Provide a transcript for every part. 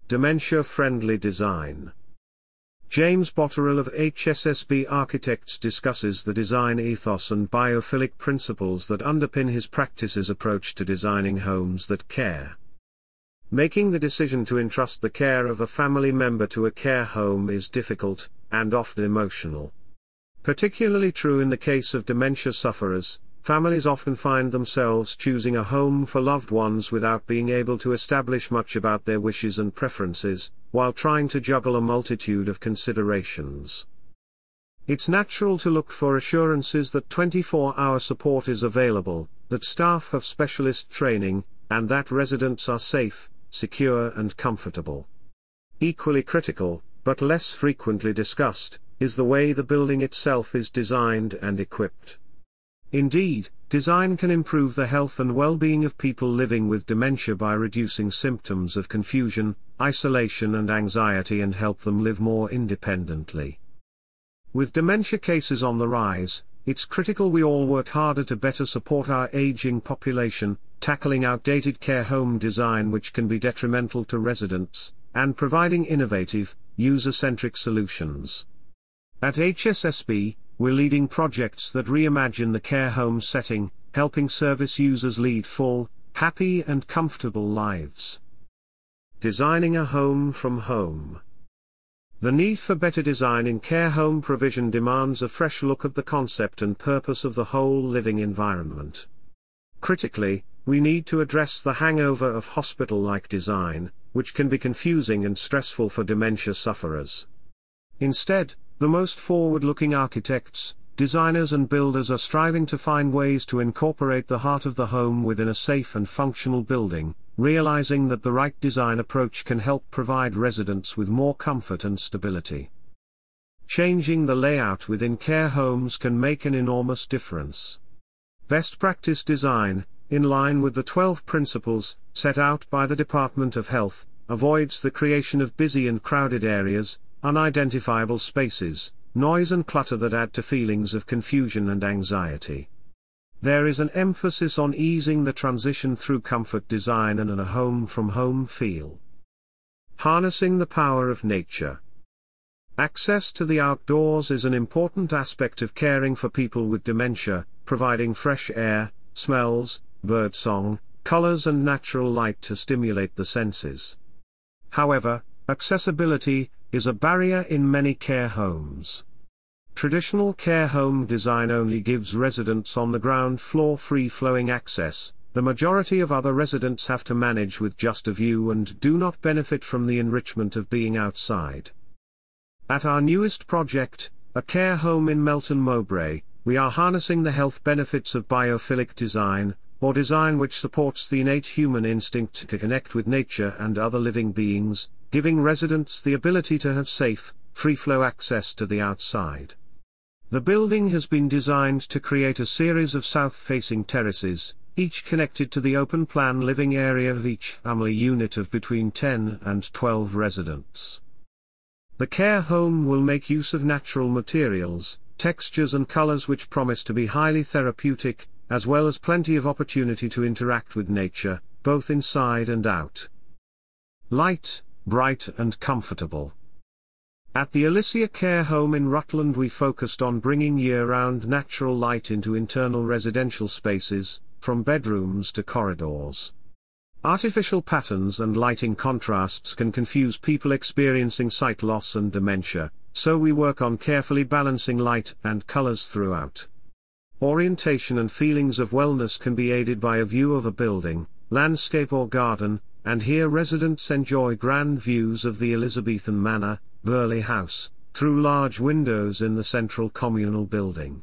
dementia-friendly design. James Botterill of HSSB Architects discusses the design ethos and biophilic principles that underpin his practice's approach to designing homes that care. Making the decision to entrust the care of a family member to a care home is difficult, and often emotional. Particularly true in the case of dementia sufferers, families often find themselves choosing a home for loved ones without being able to establish much about their wishes and preferences, while trying to juggle a multitude of considerations. It's natural to look for assurances that 24-hour support is available, that staff have specialist training, and that residents are safe, secure and comfortable. Equally critical, but less frequently discussed, is the way the building itself is designed and equipped. Indeed, design can improve the health and well-being of people living with dementia by reducing symptoms of confusion, isolation and anxiety and help them live more independently. With dementia cases on the rise, it's critical we all work harder to better support our aging population, tackling outdated care home design which can be detrimental to residents, and providing innovative, user-centric solutions. At HSSB, we're leading projects that reimagine the care home setting, helping service users lead full, happy and comfortable lives. Designing a home from home. The need for better design in care home provision demands a fresh look at the concept and purpose of the whole living environment. Critically, we need to address the hangover of hospital-like design, which can be confusing and stressful for dementia sufferers. Instead, the most forward-looking architects, designers and builders are striving to find ways to incorporate the heart of the home within a safe and functional building, realizing that the right design approach can help provide residents with more comfort and stability. Changing the layout within care homes can make an enormous difference. Best practice design, in line with the 12 principles set out by the Department of Health, avoids the creation of busy and crowded areas, unidentifiable spaces, noise and clutter that add to feelings of confusion and anxiety. There is an emphasis on easing the transition through comfort design and a home-from-home feel. Harnessing the power of nature. Access to the outdoors is an important aspect of caring for people with dementia, providing fresh air, smells, birdsong, colors and natural light to stimulate the senses. However, accessibility is a barrier in many care homes. Traditional care home design only gives residents on the ground floor free-flowing access. The majority of other residents have to manage with just a view and do not benefit from the enrichment of being outside. At our newest project, a care home in Melton Mowbray, we are harnessing the health benefits of biophilic design, or design which supports the innate human instinct to connect with nature and other living beings, giving residents the ability to have safe, free-flow access to the outside. The building has been designed to create a series of south-facing terraces, each connected to the open-plan living area of each family unit of between 10 and 12 residents. The care home will make use of natural materials, textures and colors which promise to be highly therapeutic, as well as plenty of opportunity to interact with nature, both inside and out. Light, bright and comfortable. At the Alicia Care Home in Rutland we focused on bringing year-round natural light into internal residential spaces, from bedrooms to corridors. Artificial patterns and lighting contrasts can confuse people experiencing sight loss and dementia, so we work on carefully balancing light and colors throughout. Orientation and feelings of wellness can be aided by a view of a building, landscape or garden, and here residents enjoy grand views of the Elizabethan Manor, Burley House, through large windows in the central communal building.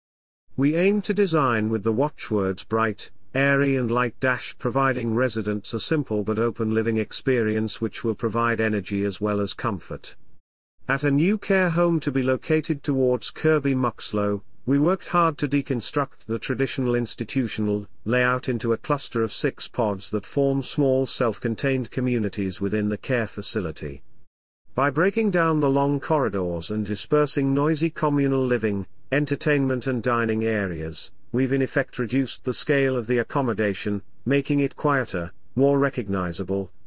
We aim to design with the watchwords bright, airy and light providing residents a simple but open living experience which will provide energy as well as comfort. At a new care home to be located towards Kirby Muxloe, we worked hard to deconstruct the traditional institutional layout into a cluster of 6 pods that form small self-contained communities within the care facility. By breaking down the long corridors and dispersing noisy communal living, entertainment and dining areas, we've in effect reduced the scale of the accommodation, making it quieter, more recognizable,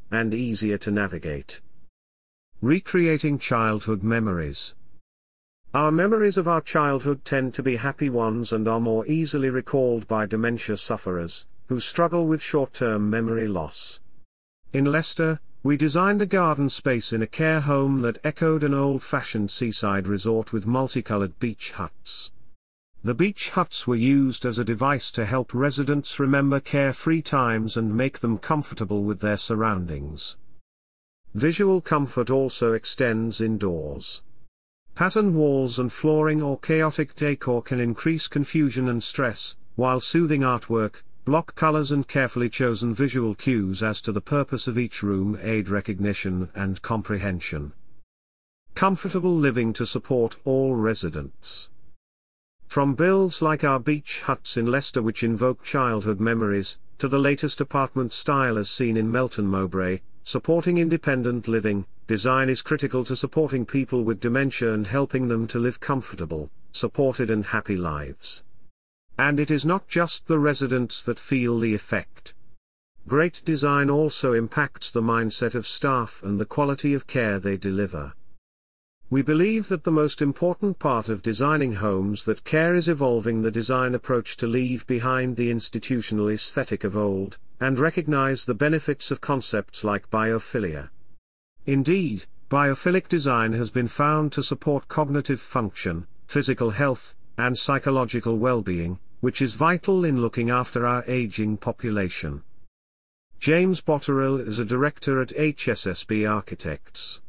and easier to navigate. Recreating childhood memories. Our memories of our childhood tend to be happy ones and are more easily recalled by dementia sufferers, who struggle with short-term memory loss. In Leicester, we designed a garden space in a care home that echoed an old-fashioned seaside resort with multicolored beach huts. The beach huts were used as a device to help residents remember carefree times and make them comfortable with their surroundings. Visual comfort also extends indoors. Patterned walls and flooring or chaotic decor can increase confusion and stress, while soothing artwork, block colors and carefully chosen visual cues as to the purpose of each room aid recognition and comprehension. Comfortable living to support all residents. From builds like our beach huts in Leicester which invoke childhood memories, to the latest apartment style as seen in Melton Mowbray, supporting independent living, design is critical to supporting people with dementia and helping them to live comfortable, supported and happy lives. And it is not just the residents that feel the effect. Great design also impacts the mindset of staff and the quality of care they deliver. We believe that the most important part of designing homes that care is evolving the design approach to leave behind the institutional aesthetic of old, and recognize the benefits of concepts like biophilia. Indeed, biophilic design has been found to support cognitive function, physical health, and psychological well-being, which is vital in looking after our aging population. James Botterill is a director at HSSB Architects.